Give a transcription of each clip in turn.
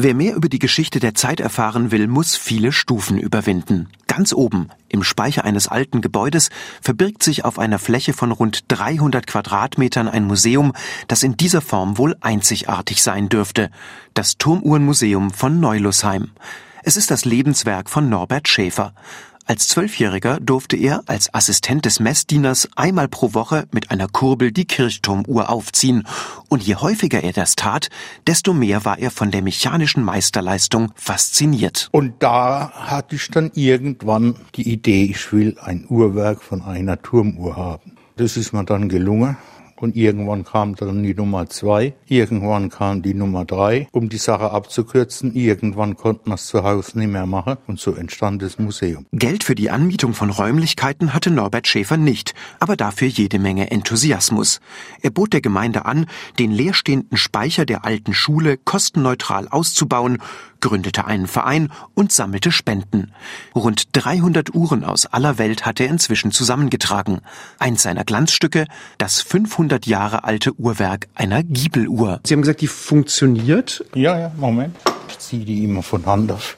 Wer mehr über die Geschichte der Zeit erfahren will, muss viele Stufen überwinden. Ganz oben, im Speicher eines alten Gebäudes, verbirgt sich auf einer Fläche von rund 300 Quadratmetern ein Museum, das in dieser Form wohl einzigartig sein dürfte. Das Turmuhrenmuseum von Neulußheim. Es ist das Lebenswerk von Norbert Schäfer. Als 12-Jähriger durfte er als Assistent des Messdieners einmal pro Woche mit einer Kurbel die Kirchturmuhr aufziehen. Und je häufiger er das tat, desto mehr war er von der mechanischen Meisterleistung fasziniert. Und da hatte ich dann irgendwann die Idee, ich will ein Uhrwerk von einer Turmuhr haben. Das ist mir dann gelungen. Und irgendwann kam dann die Nummer 2, irgendwann kam die Nummer 3. Um die Sache abzukürzen, irgendwann konnte man es zu Hause nicht mehr machen und so entstand das Museum. Geld für die Anmietung von Räumlichkeiten hatte Norbert Schäfer nicht, aber dafür jede Menge Enthusiasmus. Er bot der Gemeinde an, den leerstehenden Speicher der alten Schule kostenneutral auszubauen, gründete einen Verein und sammelte Spenden. Rund 300 Uhren aus aller Welt hat er inzwischen zusammengetragen. Eins seiner Glanzstücke, das 500 Jahre alte Uhrwerk einer Giebeluhr. Sie haben gesagt, die funktioniert? Ja, Moment. Ich ziehe die immer von Hand auf.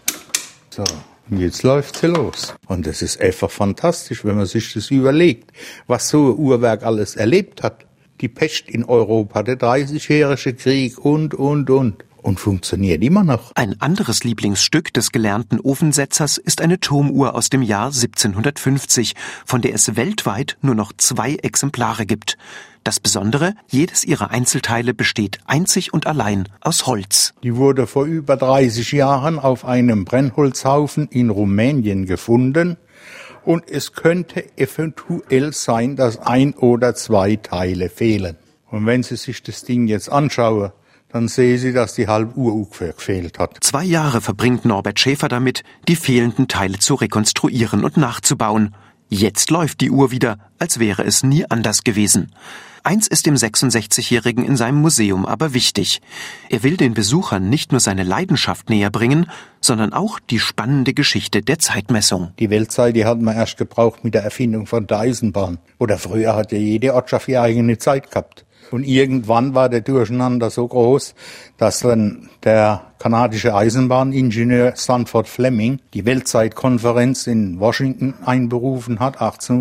So, und jetzt läuft sie los. Und das ist einfach fantastisch, wenn man sich das überlegt, was so ein Uhrwerk alles erlebt hat. Die Pest in Europa, der 30-jährige Krieg und. Und funktioniert immer noch. Ein anderes Lieblingsstück des gelernten Ofensetzers ist eine Turmuhr aus dem Jahr 1750, von der es weltweit nur noch 2 Exemplare gibt. Das Besondere, jedes ihrer Einzelteile besteht einzig und allein aus Holz. Die wurde vor über 30 Jahren auf einem Brennholzhaufen in Rumänien gefunden. Und es könnte eventuell sein, dass 1 oder 2 Teile fehlen. Und wenn Sie sich das Ding jetzt anschauen, dann sehen Sie, dass die halbe Uhr gefehlt hat. 2 Jahre verbringt Norbert Schäfer damit, die fehlenden Teile zu rekonstruieren und nachzubauen. Jetzt läuft die Uhr wieder, als wäre es nie anders gewesen. Eins ist dem 66-Jährigen in seinem Museum aber wichtig. Er will den Besuchern nicht nur seine Leidenschaft näher bringen, sondern auch die spannende Geschichte der Zeitmessung. Die Weltzeit, die hat man erst gebraucht mit der Erfindung von der Eisenbahn. Oder früher hat ja jede Ortschaft ihre eigene Zeit gehabt. Und irgendwann war der Durcheinander so groß, dass dann der kanadische Eisenbahningenieur Sanford Fleming die Weltzeitkonferenz in Washington einberufen hat,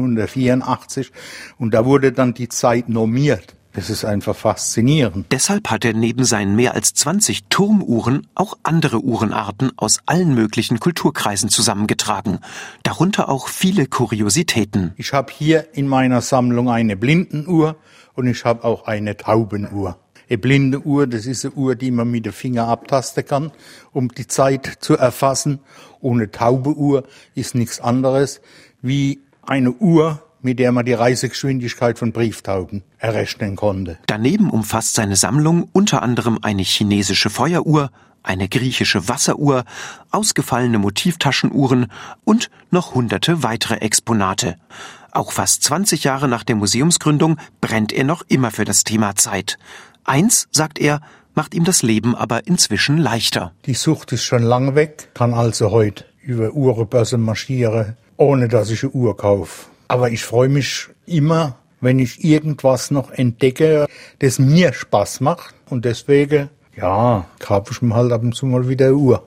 1884. Und da wurde dann die Zeit normiert. Das ist einfach faszinierend. Deshalb hat er neben seinen mehr als 20 Turmuhren auch andere Uhrenarten aus allen möglichen Kulturkreisen zusammengetragen. Darunter auch viele Kuriositäten. Ich habe hier in meiner Sammlung eine Blindenuhr und ich habe auch eine Taubenuhr. Eine blinde Uhr, das ist eine Uhr, die man mit dem Finger abtasten kann, um die Zeit zu erfassen. Und eine taube Uhr ist nichts anderes wie eine Uhr, mit der man die Reisegeschwindigkeit von Brieftauben errechnen konnte. Daneben umfasst seine Sammlung unter anderem eine chinesische Feueruhr, eine griechische Wasseruhr, ausgefallene Motivtaschenuhren und noch hunderte weitere Exponate. Auch fast 20 Jahre nach der Museumsgründung brennt er noch immer für das Thema Zeit. Eins, sagt er, macht ihm das Leben aber inzwischen leichter. Die Sucht ist schon lange weg, kann also heute über Uhrenbörsen marschieren, ohne dass ich eine Uhr kaufe. Aber ich freue mich immer, wenn ich irgendwas noch entdecke, das mir Spaß macht. Und deswegen, kaufe ich mir halt ab und zu mal wieder eine Uhr.